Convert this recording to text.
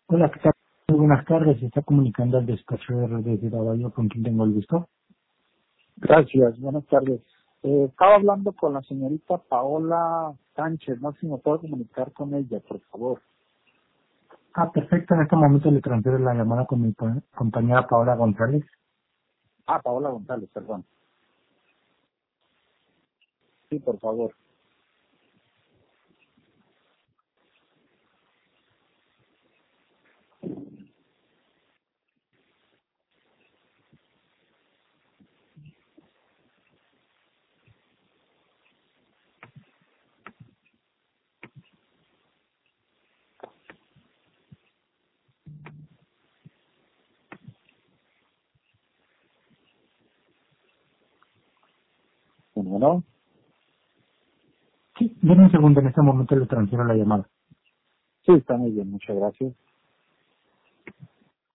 Hola, ¿qué tal? Muy buenas tardes. Se está comunicando al despacho de redes de Caballo, con quien tengo el gusto. Gracias, buenas tardes. Estaba hablando con la señorita Paola Sánchez, no sé si me puedo comunicar con ella, por favor. Perfecto. En este momento le transfiero la llamada con mi compañera Paola González. Paola González, perdón. Sí, por favor. Bueno, Sí, denme un segundo. En este momento le transfiero la llamada. sí, está muy bien, muchas gracias.